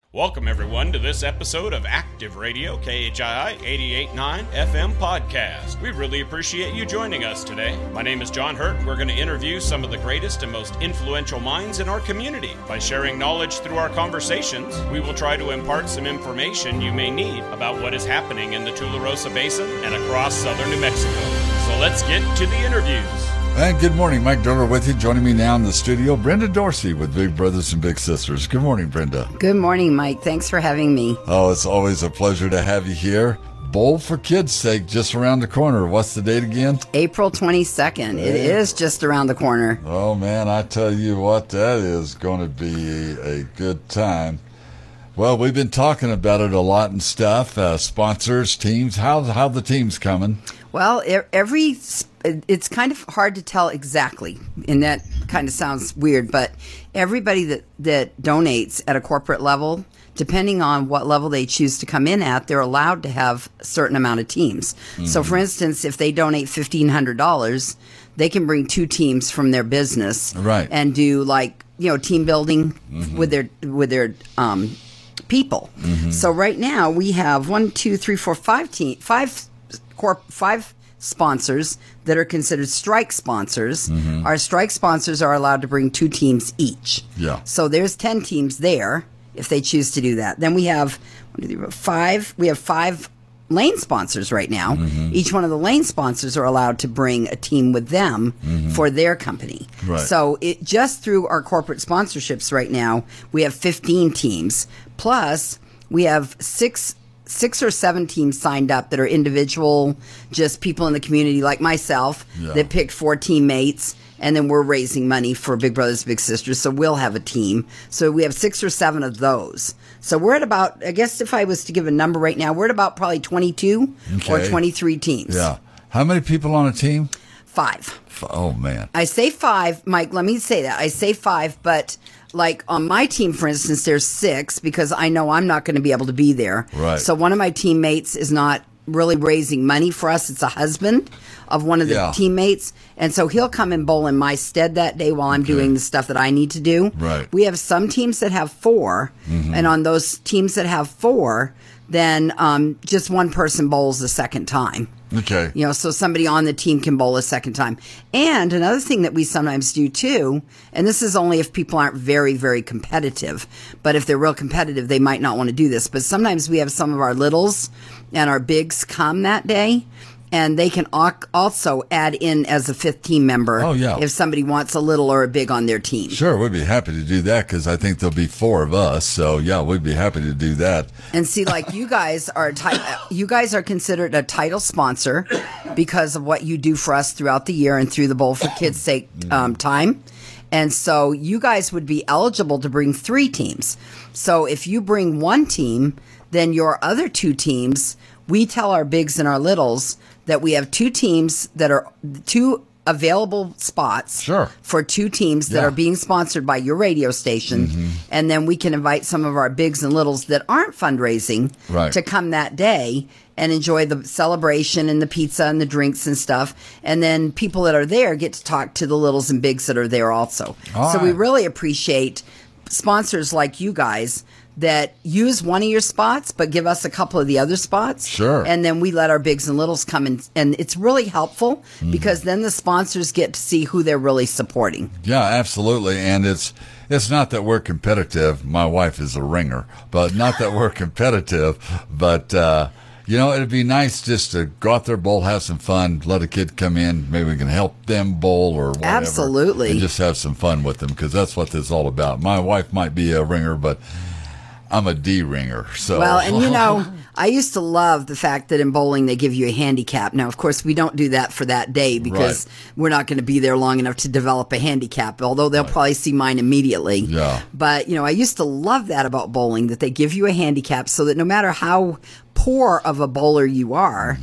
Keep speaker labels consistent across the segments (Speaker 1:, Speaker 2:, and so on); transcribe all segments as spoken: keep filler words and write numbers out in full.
Speaker 1: Welcome, everyone, to this episode of Active Radio, K H I I eighty-eight point nine F M podcast. We really appreciate you joining us today. My name is John Hurt. We're going to interview some of the greatest and most influential minds in our community. By sharing knowledge through our conversations, we will try to impart some information you may need about what is happening in the Tularosa Basin and across southern New Mexico. So let's get to the interviews.
Speaker 2: And good morning, Mike Durler with you. Joining me now in the studio, Brenda Dorsey with Big Brothers and Big Sisters. Good morning, Brenda.
Speaker 3: Good morning, Mike. Thanks for having me.
Speaker 2: Oh, it's always a pleasure to have you here. Bowl for Kids' Sake, just around the corner. What's the date again?
Speaker 3: April twenty-second. It is just around the corner.
Speaker 2: Oh, man, I tell you what, that is going to be a good time. Well, we've been talking about it a lot and stuff. Uh, sponsors, teams. How how the teams coming?
Speaker 3: Well, every it's kind of hard to tell exactly, and that kind of sounds weird, but everybody that, that donates at a corporate level, depending on what level they choose to come in at, they're allowed to have a certain amount of teams. Mm-hmm. So, for instance, if they donate fifteen hundred dollars, they can bring two teams from their business
Speaker 2: right.
Speaker 3: and do, like, you know, team building mm-hmm. with their with their um, people. Mm-hmm. So right now we have one, two, three, four, five team, five corp, five sponsors that are considered strike sponsors. Mm-hmm. Our strike sponsors are allowed to bring two teams each.
Speaker 2: Yeah.
Speaker 3: So there's ten teams there if they choose to do that. Then we have one, two, three, four, five. We have five lane sponsors right now. Mm-hmm. Each one of the lane sponsors are allowed to bring a team with them mm-hmm. for their company.
Speaker 2: Right.
Speaker 3: So it just through our corporate sponsorships right now, we have fifteen teams. Plus, we have six six or seven teams signed up that are individual, just people in the community like myself yeah. that picked four teammates. And then we're raising money for Big Brothers Big Sisters, so we'll have a team. So we have six or seven of those. So we're at about, I guess if I was to give a number right now, we're at about probably twenty-two okay. or twenty-three teams.
Speaker 2: Yeah. How many people on a team?
Speaker 3: Five.
Speaker 2: Oh, man.
Speaker 3: I say five. Mike, let me say that. I say five, but like on my team, for instance, there's six because I know I'm not going to be able to be there.
Speaker 2: Right.
Speaker 3: So one of my teammates is not really raising money for us. It's a husband of one of the
Speaker 2: yeah.
Speaker 3: teammates. And so he'll come and bowl in my stead that day while I'm okay. doing the stuff that I need to do.
Speaker 2: Right.
Speaker 3: We have some teams that have four. Mm-hmm. And on those teams that have four, then um, just one person bowls the second time.
Speaker 2: Okay.
Speaker 3: You know, so somebody on the team can bowl a second time. And another thing that we sometimes do too, and this is only if people aren't very, very competitive, but if they're real competitive, they might not want to do this. But sometimes we have some of our littles and our bigs come that day, and they can also add in as a fifth team member
Speaker 2: oh, yeah.
Speaker 3: if somebody wants a little or a big on their team.
Speaker 2: Sure, we'd be happy to do that because I think there'll be four of us. So, yeah, we'd be happy to do that.
Speaker 3: And see, like you guys are ti- you guys are considered a title sponsor because of what you do for us throughout the year and through the Bowl for Kids' Sake um, time. And so you guys would be eligible to bring three teams. So if you bring one team, then your other two teams, we tell our bigs and our littles that we have two teams that are two available spots
Speaker 2: sure.
Speaker 3: for two teams that
Speaker 2: yeah.
Speaker 3: are being sponsored by your radio station. Mm-hmm. And then we can invite some of our bigs and littles that aren't fundraising
Speaker 2: right.
Speaker 3: to come that day and enjoy the celebration and the pizza and the drinks and stuff. And then people that are there get to talk to the littles and bigs that are there also.
Speaker 2: All
Speaker 3: so
Speaker 2: right.
Speaker 3: we really appreciate sponsors like you guys that use one of your spots, but give us a couple of the other spots.
Speaker 2: Sure.
Speaker 3: And then we let our bigs and littles come in. And it's really helpful mm. because then the sponsors get to see who they're really supporting.
Speaker 2: Yeah, absolutely. And it's it's not that we're competitive. My wife is a ringer, but not that we're competitive. But, uh, you know, it'd be nice just to go out there, bowl, have some fun, let a kid come in. Maybe we can help them bowl or whatever.
Speaker 3: Absolutely.
Speaker 2: And just have some fun with them because that's what this is all about. My wife might be a ringer, but I'm a D-ringer. So.
Speaker 3: Well, and you know, I used to love the fact that in bowling they give you a handicap. Now, of course, we don't do that for that day because
Speaker 2: right.
Speaker 3: we're not going to be there long enough to develop a handicap, although they'll right. probably see mine immediately.
Speaker 2: Yeah.
Speaker 3: But, you know, I used to love that about bowling, that they give you a handicap so that no matter how poor of a bowler you are, mm-hmm.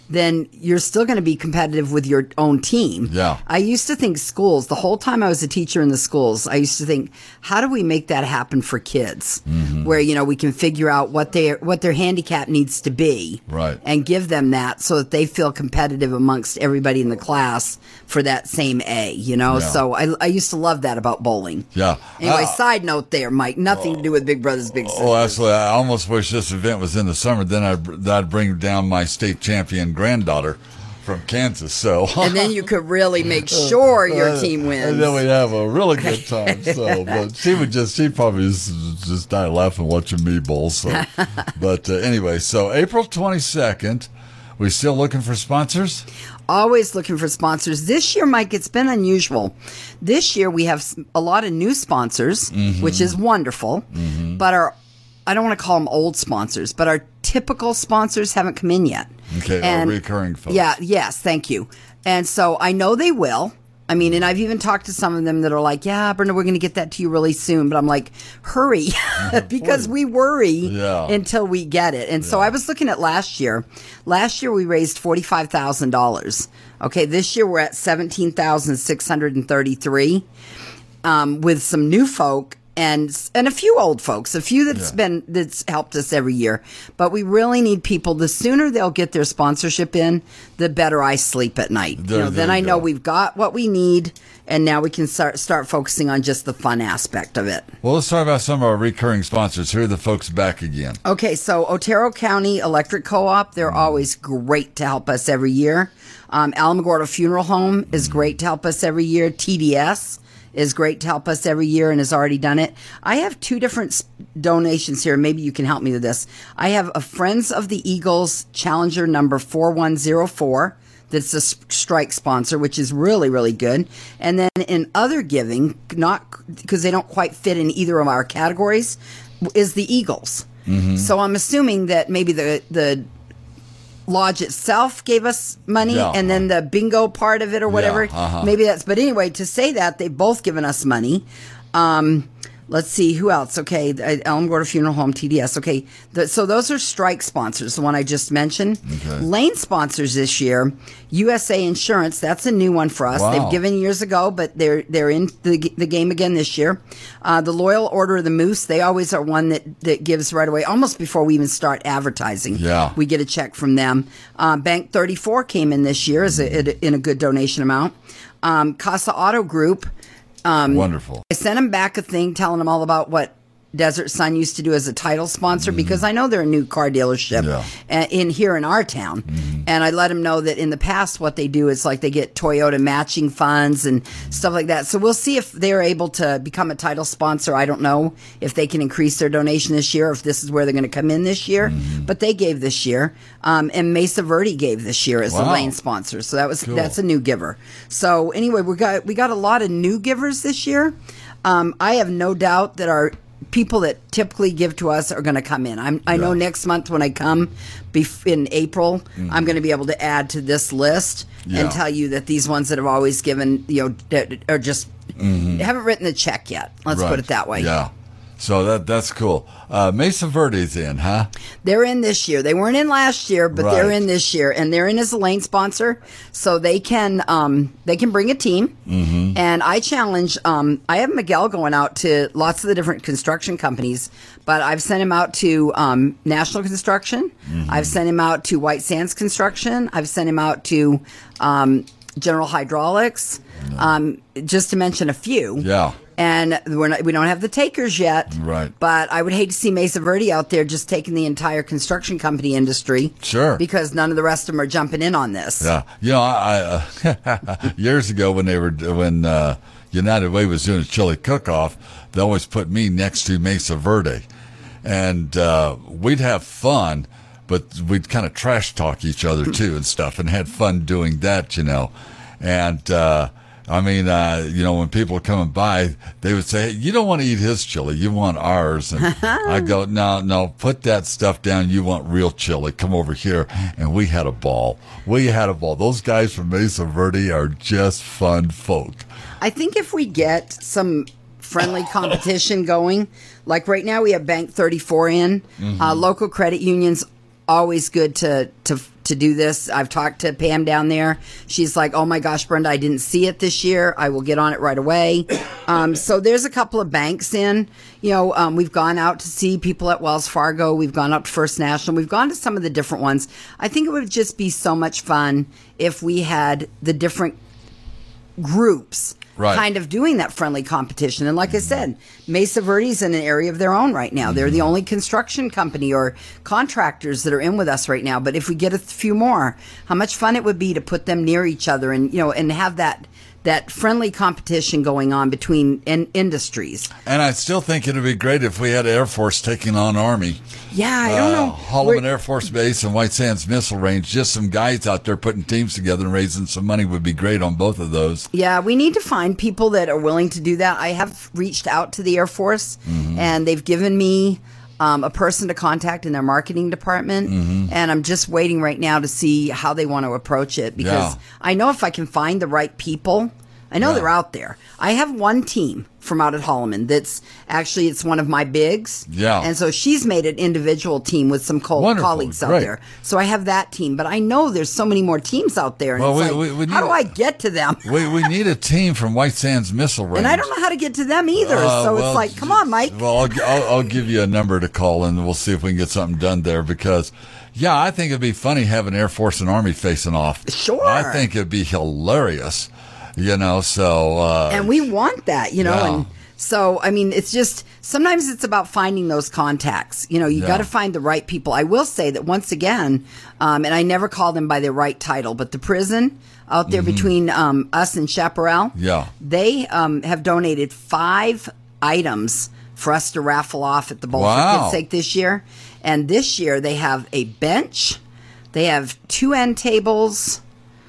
Speaker 3: then you're still going to be competitive with your own team.
Speaker 2: Yeah.
Speaker 3: I used to think schools, the whole time I was a teacher in the schools, I used to think, how do we make that happen for kids? Mm-hmm. Where, you know, we can figure out what their what their handicap needs to be.
Speaker 2: Right.
Speaker 3: And give them that so that they feel competitive amongst everybody in the class for that same A, you know?
Speaker 2: Yeah.
Speaker 3: So I, I used to love that about bowling.
Speaker 2: Yeah.
Speaker 3: Anyway,
Speaker 2: Uh,
Speaker 3: side note there, Mike. Nothing to do with Big Brothers Big Sisters.
Speaker 2: Oh, absolutely. I almost wish this event was in the summer. Then I'd, I'd bring down my state champion granddaughter from Kansas. So,
Speaker 3: and then you could really make sure your team wins.
Speaker 2: And then we'd have a really good time. So, but she would just, she'd probably just, just die laughing watching me bowl. So, but uh, anyway, so April twenty-second, we still looking for sponsors?
Speaker 3: Always looking for sponsors. This year, Mike, it's been unusual. This year, we have a lot of new sponsors, mm-hmm. which is wonderful. Mm-hmm. But our, I don't want to call them old sponsors, but our typical sponsors haven't come in yet.
Speaker 2: Okay,
Speaker 3: and,
Speaker 2: our recurring folks.
Speaker 3: Yeah, yes, thank you. And so I know they will. I mean, and I've even talked to some of them that are like, yeah, Brenda, we're going to get that to you really soon. But I'm like, hurry, because we worry
Speaker 2: yeah.
Speaker 3: until we get it. And yeah. so I was looking at last year. Last year, we raised forty-five thousand dollars. Okay, this year we're at seventeen thousand six hundred thirty-three um, with some new folk. And and a few old folks, a few that's
Speaker 2: yeah.
Speaker 3: been that's helped us every year. But we really need people. The sooner they'll get their sponsorship in, the better I sleep at night.
Speaker 2: There,
Speaker 3: you know,
Speaker 2: there
Speaker 3: then
Speaker 2: you
Speaker 3: I know
Speaker 2: go.
Speaker 3: we've got what we need, and now we can start start focusing on just the fun aspect of it.
Speaker 2: Well, let's talk about some of our recurring sponsors. Who are the folks back again?
Speaker 3: Okay, so Otero County Electric Co-op, they're mm. always great to help us every year. Um, Alamogordo Funeral Home is mm. great to help us every year. T D S is great to help us every year and has already done it. I have two different donations here. Maybe you can help me with this. I have a Friends of the Eagles Challenger number four one zero four. That's a strike sponsor, which is really, really good. And then in other giving, not because they don't quite fit in either of our categories, is the Eagles. Mm-hmm. So I'm assuming that maybe the the lodge itself gave us money,
Speaker 2: yeah.
Speaker 3: and then the bingo part of it or whatever.
Speaker 2: Yeah, uh-huh.
Speaker 3: Maybe that's, but anyway, to say that, they've both given us money. Um, let's see, who else? Okay, Alamogordo Funeral Home, T D S. Okay, the, so those are strike sponsors, the one I just mentioned.
Speaker 2: Okay.
Speaker 3: Lane sponsors this year, U S A Insurance, that's a new one for us.
Speaker 2: Wow.
Speaker 3: They've given years ago, but they're they're in the, the game again this year. Uh, the Loyal Order of the Moose, they always are one that, that gives right away, almost before we even start advertising.
Speaker 2: Yeah.
Speaker 3: We get a check from them. Uh, Bank thirty-four came in this year as a, in a good donation amount. Um, Casa Auto Group. Um,
Speaker 2: Wonderful.
Speaker 3: I sent them back a thing telling them all about what Desert Sun used to do as a title sponsor, mm-hmm. because I know they're a new car dealership
Speaker 2: yeah.
Speaker 3: in here in our town. Mm-hmm. And I let them know that in the past what they do is like they get Toyota matching funds and stuff like that. So we'll see if they're able to become a title sponsor. I don't know if they can increase their donation this year or if this is where they're going to come in this year. Mm-hmm. But they gave this year. Um, and Mesa Verde gave this year as
Speaker 2: wow.
Speaker 3: a lane sponsor. So that was
Speaker 2: cool.
Speaker 3: that's a new giver. So anyway, we got we got a lot of new givers this year. Um, I have no doubt that our people that typically give to us are going to come in. I'm, I
Speaker 2: yeah.
Speaker 3: know next month when I come bef- in April, mm-hmm. I'm going to be able to add to this list
Speaker 2: yeah.
Speaker 3: and tell you that these ones that have always given, you know, that are just mm-hmm. haven't written the check yet. Let's
Speaker 2: right.
Speaker 3: put it that way.
Speaker 2: Yeah. So that that's cool. Uh, Mesa Verde's in, huh?
Speaker 3: They're in this year. They weren't in last year, but
Speaker 2: right.
Speaker 3: they're in this year, and they're in as a lane sponsor, so they can um, they can bring a team. Mm-hmm. And I challenge. Um, I have Miguel going out to lots of the different construction companies, but I've sent him out to um, National Construction. Mm-hmm. I've sent him out to White Sands Construction. I've sent him out to um, General Hydraulics, um, just to mention a few.
Speaker 2: Yeah.
Speaker 3: And we're not, we don't have the takers yet.
Speaker 2: Right.
Speaker 3: But I would hate to see Mesa Verde out there just taking the entire construction company industry.
Speaker 2: Sure.
Speaker 3: Because none of the rest of them are jumping in on this.
Speaker 2: Yeah. You know, I, uh, years ago when they were, when uh, United Way was doing a chili cook-off, they always put me next to Mesa Verde. And uh, we'd have fun, but we'd kind of trash talk each other too and stuff and had fun doing that, you know. And, uh, I mean, uh, you know, when people are coming by, they would say, hey, you don't want to eat his chili. You want ours. And I go, no, no, put that stuff down. You want real chili. Come over here. And we had a ball. We had a ball. Those guys from Mesa Verde are just fun folk.
Speaker 3: I think if we get some friendly competition going, like right now we have Bank thirty-four in, mm-hmm. uh, local credit unions, always good to, to, to do this. I've talked to Pam down there. She's like, oh my gosh, Brenda, I didn't see it this year. I will get on it right away. Um, so there's a couple of banks in. You know, um, we've gone out to see people at Wells Fargo. We've gone up to First National. We've gone to some of the different ones. I think it would just be so much fun if we had the different groups
Speaker 2: right.
Speaker 3: kind of doing that friendly competition. And like mm-hmm. I said, Mesa Verde's in an area of their own right now. Mm-hmm. They're the only construction company or contractors that are in with us right now. But if we get a few more, how much fun it would be to put them near each other and, you know, and have that that friendly competition going on between in- industries.
Speaker 2: And I still think it would be great if we had Air Force taking on Army.
Speaker 3: Yeah, I don't
Speaker 2: uh,
Speaker 3: know.
Speaker 2: Holloman Air Force Base and White Sands Missile Range, just some guys out there putting teams together and raising some money would be great on both of those.
Speaker 3: Yeah, we need to find people that are willing to do that. I have reached out to the Air Force, mm-hmm. and they've given me Um, a person to contact in their marketing department, mm-hmm. and I'm just waiting right now to see how they want to approach it, because
Speaker 2: yeah.
Speaker 3: I know if I can find the right people, I know yeah. they're out there. I have one team from out at Holloman that's actually, it's one of my bigs,
Speaker 2: yeah,
Speaker 3: and so she's made an individual team with some co- colleagues out
Speaker 2: Great.
Speaker 3: there. So I have that team, but I know there's so many more teams out there, and
Speaker 2: well,
Speaker 3: it's
Speaker 2: we,
Speaker 3: like,
Speaker 2: we, we
Speaker 3: how do
Speaker 2: a,
Speaker 3: I get to them?
Speaker 2: we, we need a team from White Sands Missile Range.
Speaker 3: And I don't know how to get to them either,
Speaker 2: uh,
Speaker 3: so
Speaker 2: well,
Speaker 3: it's like, come on, Mike.
Speaker 2: Well, I'll, I'll, I'll give you a number to call, and we'll see if we can get something done there, because, yeah, I think it'd be funny having Air Force and Army facing off.
Speaker 3: Sure.
Speaker 2: I think it'd be hilarious, you know, so. Uh,
Speaker 3: and we want that, you know,
Speaker 2: yeah.
Speaker 3: and so, I mean, it's just, sometimes it's about finding those contacts. You know, you
Speaker 2: Yeah.
Speaker 3: got to find the right people. I will say that once again, um, and I never call them by their right title, but the prison out there mm-hmm. between um, us and Chaparral,
Speaker 2: yeah.
Speaker 3: they um, have donated five items for us to raffle off at the Bowl
Speaker 2: Wow.
Speaker 3: for Kids' Sake this year. And this year they have a bench, they have two end tables.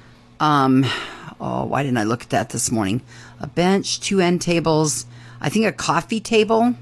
Speaker 3: Um, oh, why didn't I look at that this morning? A bench, two end tables, I think a coffee table,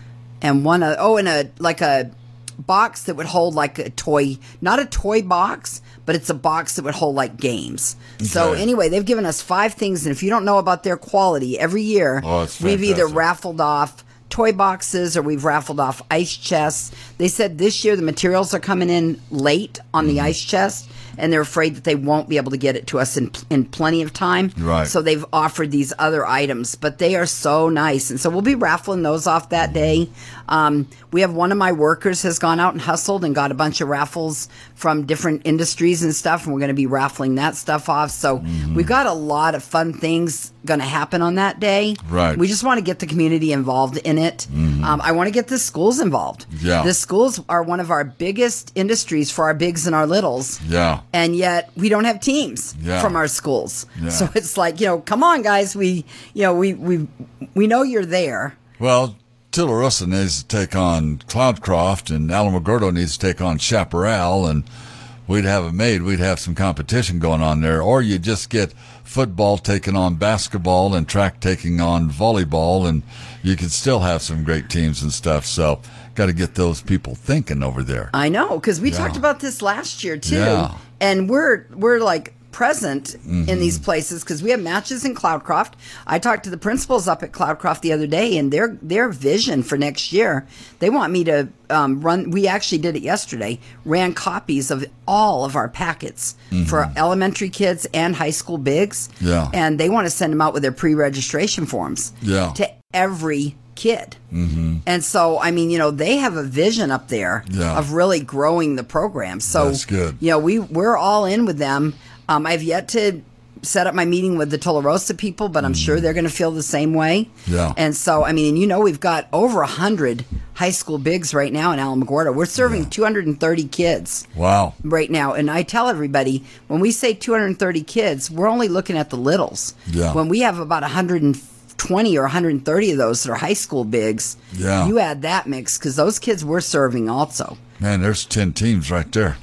Speaker 3: and one, uh, oh, and a, like a box that would hold like a toy, not a toy box, but it's a box that would hold like games. Okay. So anyway, they've given us five things, and if you don't know about their quality, every year
Speaker 2: oh,
Speaker 3: we've either raffled off toy boxes or we've raffled off ice chests. They said this year the materials are coming in late on mm-hmm. the ice chest, and they're afraid that they won't be able to get it to us in in plenty of time.
Speaker 2: Right.
Speaker 3: So they've offered these other items, but they are so nice. And so we'll be raffling those off that day. Um, we have one of my workers has gone out and hustled and got a bunch of raffles from different industries and stuff, and we're going to be raffling that stuff off. So mm-hmm. we've got a lot of fun things going to happen on that day.
Speaker 2: Right.
Speaker 3: We just want to get the community involved in it. Mm-hmm. Um, I want to get the schools involved.
Speaker 2: Yeah.
Speaker 3: The schools are one of our biggest industries for our bigs and our littles.
Speaker 2: Yeah.
Speaker 3: And yet we don't have teams
Speaker 2: yeah.
Speaker 3: from our schools.
Speaker 2: Yeah.
Speaker 3: So it's like, you know, come on, guys. We, you know, we, we, we know you're there.
Speaker 2: Well, Tularosa needs to take on Cloudcroft, and Alamogordo needs to take on Chaparral, and we'd have it made. We'd have some competition going on there. Or you just get football taking on basketball and track taking on volleyball, and you could still have some great teams and stuff. So got to get those people thinking over there.
Speaker 3: I know, because we
Speaker 2: yeah.
Speaker 3: talked about this last year too,
Speaker 2: yeah.
Speaker 3: and we're we're like present
Speaker 2: mm-hmm.
Speaker 3: in these places because we have matches in Cloudcroft. I talked to the principals up at Cloudcroft the other day, and their their vision for next year, they want me to um, run. We actually did it yesterday. Ran copies of all of our packets mm-hmm. for elementary kids and high school bigs.
Speaker 2: Yeah,
Speaker 3: and they want to send them out with their pre-registration forms.
Speaker 2: Yeah.
Speaker 3: To every kid.
Speaker 2: Mm-hmm.
Speaker 3: And so, I mean, you know, they have a vision up there
Speaker 2: yeah.
Speaker 3: of really growing the program. So,
Speaker 2: that's good.
Speaker 3: You know, we, we're all in with them. Um, I've yet to set up my meeting with the Tularosa people, but I'm mm-hmm. sure they're going to feel the same way.
Speaker 2: Yeah.
Speaker 3: And so, I mean, you know, we've got over one hundred high school bigs right now in Alamogordo. We're serving yeah. two hundred thirty kids.
Speaker 2: Wow.
Speaker 3: Right now. And I tell everybody, when we say two hundred thirty kids, we're only looking at the littles.
Speaker 2: Yeah.
Speaker 3: When we have about one hundred twenty or one hundred thirty of those that are high school bigs,
Speaker 2: yeah.
Speaker 3: you add that mix, because those kids we're serving also.
Speaker 2: Man, there's ten teams right there.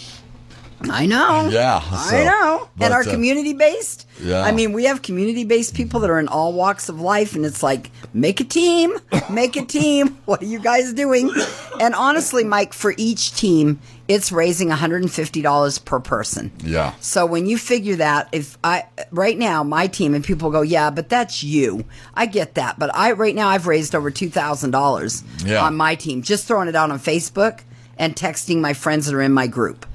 Speaker 3: I know.
Speaker 2: Yeah. So,
Speaker 3: I know.
Speaker 2: but,
Speaker 3: and our
Speaker 2: uh,
Speaker 3: community-based,
Speaker 2: yeah.
Speaker 3: I mean, we have community-based people that are in all walks of life, and it's like, make a team, make a team. What are you guys doing? And honestly, Mike, for each team, it's raising one hundred fifty dollars per person.
Speaker 2: Yeah.
Speaker 3: So when you figure that, if I, right now, my team, and people go, yeah, but that's you. I get that. But I, right now, I've raised over two thousand dollars
Speaker 2: yeah.
Speaker 3: on my team, just throwing it out on Facebook and texting my friends that are in my group.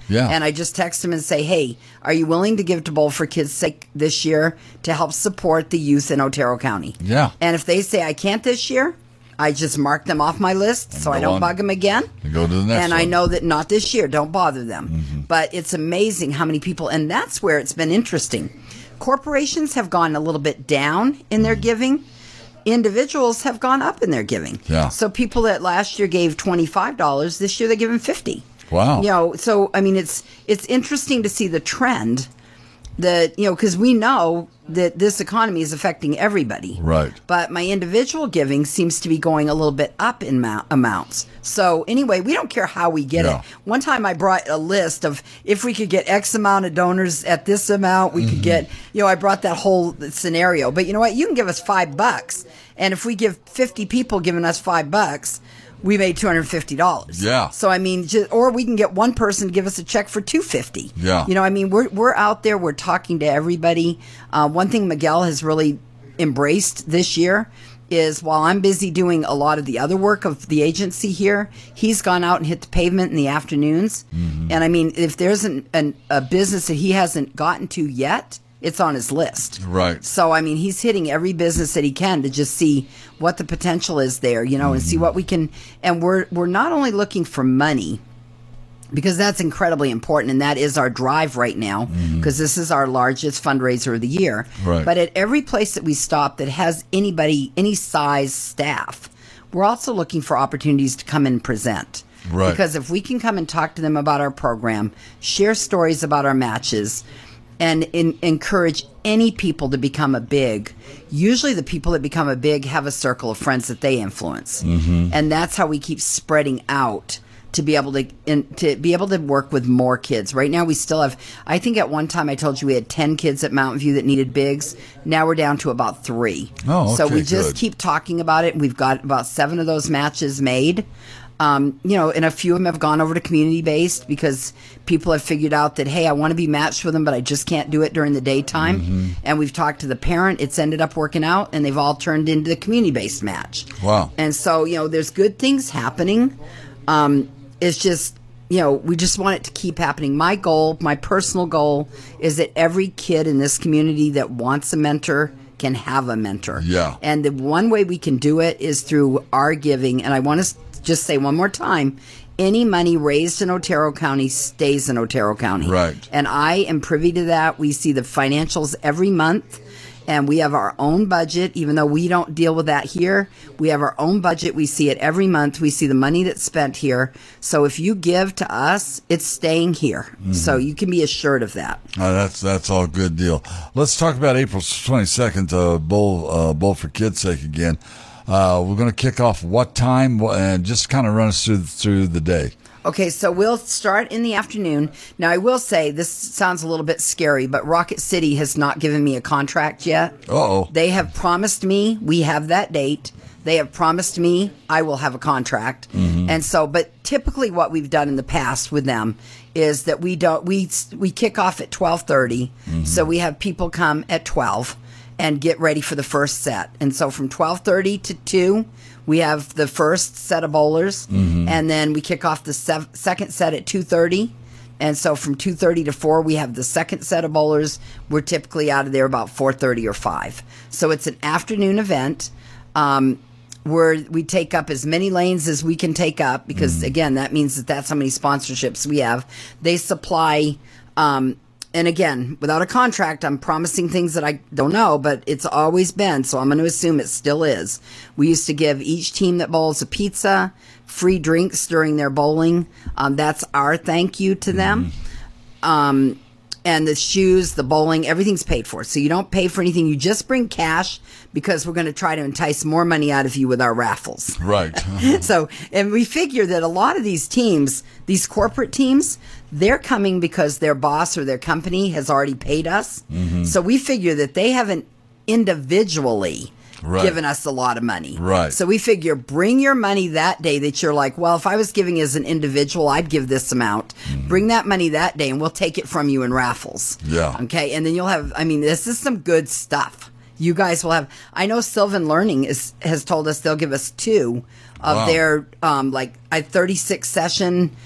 Speaker 2: Yeah.
Speaker 3: And I just text them and say, hey, are you willing to give to Bowl for Kids' Sake this year to help support the youth in Otero County?
Speaker 2: Yeah.
Speaker 3: And if they say I can't this year, I just mark them off my list so I don't
Speaker 2: on.
Speaker 3: bug them again.
Speaker 2: And go to the next
Speaker 3: And
Speaker 2: one.
Speaker 3: I know that not this year. Don't bother them.
Speaker 2: Mm-hmm.
Speaker 3: But it's amazing how many people, and that's where it's been interesting. Corporations have gone a little bit down in their giving. Individuals have gone up in their giving.
Speaker 2: Yeah.
Speaker 3: So people that last year gave twenty-five dollars, this year they're giving fifty dollars.
Speaker 2: Wow.
Speaker 3: You know, so I mean, it's it's interesting to see the trend that, you know, because we know that this economy is affecting everybody.
Speaker 2: Right.
Speaker 3: But my individual giving seems to be going a little bit up in ma- amounts. So anyway, we don't care how we get
Speaker 2: Yeah.
Speaker 3: it. One time I brought a list of if we could get X amount of donors at this amount, we
Speaker 2: Mm-hmm.
Speaker 3: could get, you know, I brought that whole scenario. But you know what? You can give us five bucks. And if we give fifty people giving us five bucks, we made two hundred fifty dollars.
Speaker 2: Yeah.
Speaker 3: So I mean, just, or we can get one person to give us a check for two hundred fifty dollars.
Speaker 2: Yeah.
Speaker 3: You know, I mean, we're we're out there, we're talking to everybody. Uh, one thing Miguel has really embraced this year is while I'm busy doing a lot of the other work of the agency here, he's gone out and hit the pavement in the afternoons.
Speaker 2: Mm-hmm.
Speaker 3: And I mean, if there's an, an, a business that he hasn't gotten to yet, it's on his list.
Speaker 2: Right.
Speaker 3: So, I mean, he's hitting every business that he can to just see what the potential is there, you know,
Speaker 2: Mm-hmm.
Speaker 3: and see what we can. And we're we're not only looking for money, because that's incredibly important, and that is our drive right now, because this is our largest fundraiser of the year.
Speaker 2: Right.
Speaker 3: But at every place that we stop that has anybody, any size staff, we're also looking for opportunities to come and present.
Speaker 2: Right.
Speaker 3: Because if we can come and talk to them about our program, share stories about our matches, and in, encourage any people to become a big. Usually the people that become a big have a circle of friends that they influence. Mm-hmm. And that's how we keep spreading out to be able to in, to be able to work with more kids. Right now we still have, I think at one time I told you we had ten kids at Mountain View that needed bigs. Now we're down to about three.
Speaker 2: Oh,
Speaker 3: so
Speaker 2: okay,
Speaker 3: we just
Speaker 2: good.
Speaker 3: keep talking about it. We've got about seven of those matches made. Um, you know, and a few of them have gone over to community-based because people have figured out that, hey, I want to be matched with them, but I just can't do it during the daytime.
Speaker 2: Mm-hmm.
Speaker 3: And we've talked to the parent. It's ended up working out, and they've all turned into the community-based match.
Speaker 2: Wow.
Speaker 3: And so, you know, there's good things happening. Um, it's just, you know, we just want it to keep happening. My goal, my personal goal, is that every kid in this community that wants a mentor can have a mentor.
Speaker 2: Yeah.
Speaker 3: And the one way we can do it is through our giving. And I want to just say one more time, any money raised in Otero County stays in Otero County.
Speaker 2: Right.
Speaker 3: And I am privy to that. We see the financials every month, and we have our own budget. Even though we don't deal with that here, we have our own budget. We see it every month. We see the money that's spent here. So if you give to us, it's staying here.
Speaker 2: Mm-hmm.
Speaker 3: So you can be assured of that.
Speaker 2: Uh, that's that's all good deal. Let's talk about April twenty-second, uh, Bowl uh, Bowl for Kids' Sake again. Uh, we're going to kick off what time and just kind of run us through through the day.
Speaker 3: Okay, so we'll start in the afternoon. Now, I will say this sounds a little bit scary, but Rocket City has not given me a contract yet.
Speaker 2: Uh-oh.
Speaker 3: They have promised me we have that date. They have promised me I will have a contract. Mm-hmm. And so, but typically what we've done in the past with them is that we don't, we, we kick off at twelve thirty. Mm-hmm. So we have people come at twelve and get ready for the first set. And so from twelve thirty to two, we have the first set of bowlers, mm-hmm. and then we kick off the sev- second set at two thirty. And so from two thirty to four, we have the second set of bowlers. We're typically out of there about four thirty or five. So it's an afternoon event um, where we take up as many lanes as we can take up because, mm-hmm. again, that means that that's how many sponsorships we have. They supply... Um, And again, without a contract, I'm promising things that I don't know, but it's always been, so I'm going to assume it still is. We used to give each team that bowls a pizza, free drinks during their bowling. Um, that's our thank you to them. Mm-hmm. Um, and the shoes, the bowling, everything's paid for. So you don't pay for anything. You just bring cash because we're going to try to entice more money out of you with our raffles.
Speaker 2: Right.
Speaker 3: So, and we figure that a lot of these teams, these corporate teams, they're coming because their boss or their company has already paid us. Mm-hmm. So we figure that they haven't individually
Speaker 2: right.
Speaker 3: given us a lot of money.
Speaker 2: Right.
Speaker 3: So we figure bring your money that day that you're like, well, if I was giving as an individual, I'd give this amount. Mm-hmm. Bring that money that day and we'll take it from you in raffles.
Speaker 2: Yeah.
Speaker 3: Okay. And then you'll have, I mean, this is some good stuff. You guys will have, I know Sylvan Learning is, has told us they'll give us two of
Speaker 2: wow.
Speaker 3: their, um, like a thirty-six session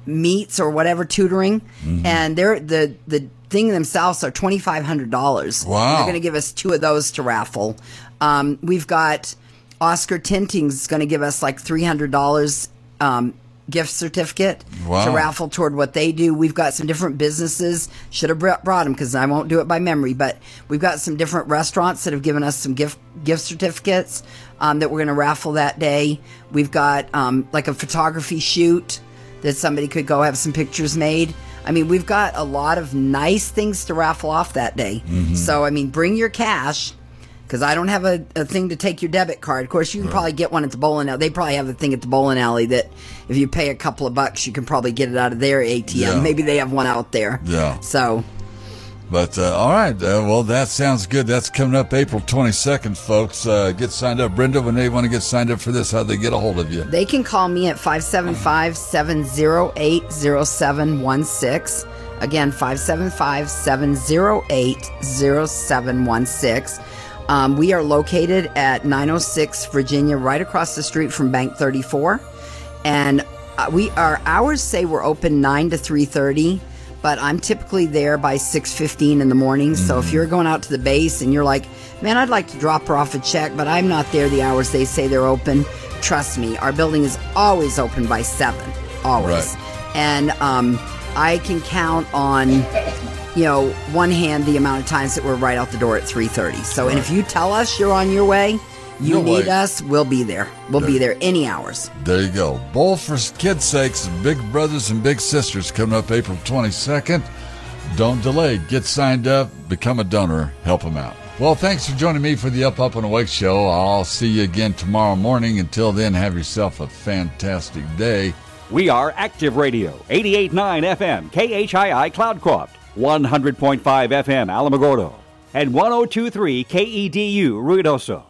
Speaker 3: meets or whatever tutoring, mm-hmm. and they're the the thing themselves are twenty-five hundred dollars.
Speaker 2: Wow!
Speaker 3: They're going to give us two of those to raffle. Um, we've got Oscar Tinting's going to give us like three hundred dollars. Um, gift certificate
Speaker 2: wow.
Speaker 3: to raffle toward what they do. We've got some different businesses. Should have brought them because I won't do it by memory, but we've got some different restaurants that have given us some gift gift certificates um, that we're going to raffle that day. We've got um, like a photography shoot that somebody could go have some pictures made. I mean, we've got a lot of nice things to raffle off that day. Mm-hmm. So, I mean, bring your cash. Because I don't have a, a thing to take your debit card. Of course, you can right. probably get one at the bowling alley. They probably have a thing at the bowling alley that if you pay a couple of bucks, you can probably get it out of their A T M.
Speaker 2: Yeah.
Speaker 3: Maybe they have one out there.
Speaker 2: Yeah.
Speaker 3: So.
Speaker 2: But, uh, all right. Uh, well, that sounds good. That's coming up April twenty-second, folks. Uh, get signed up. Brenda, when they want to get signed up for this, how'd they get a hold of you?
Speaker 3: They can call me at five seven five, seven zero eight, zero seven one six. Again, five seven five, seven zero eight, zero seven one six. Um, we are located at nine oh six Virginia, right across the street from Bank thirty-four. And uh, we our hours say we're open nine to three thirty, but I'm typically there by six fifteen in the morning. Mm-hmm. So if you're going out to the base and you're like, man, I'd like to drop her off a check, but I'm not there the hours they say they're open, trust me, our building is always open by seven. Always.
Speaker 2: Right.
Speaker 3: And um, I can count on... you know, one hand the amount of times that we're right out the door at three thirty. So, right. And if you tell us you're on your way, you no need way. us, we'll be there. We'll there, be there any hours.
Speaker 2: There you go. Bowl for kids' sakes, big brothers and big sisters coming up April twenty-second. Don't delay. Get signed up. Become a donor. Help them out. Well, thanks for joining me for the Up, Up, and Awake show. I'll see you again tomorrow morning. Until then, have yourself a fantastic day.
Speaker 4: We are Active Radio, eighty-eight point nine F M, K H I I Cloudcroft, one hundred point five F M Alamogordo, and one oh two point three K E D U Ruidoso.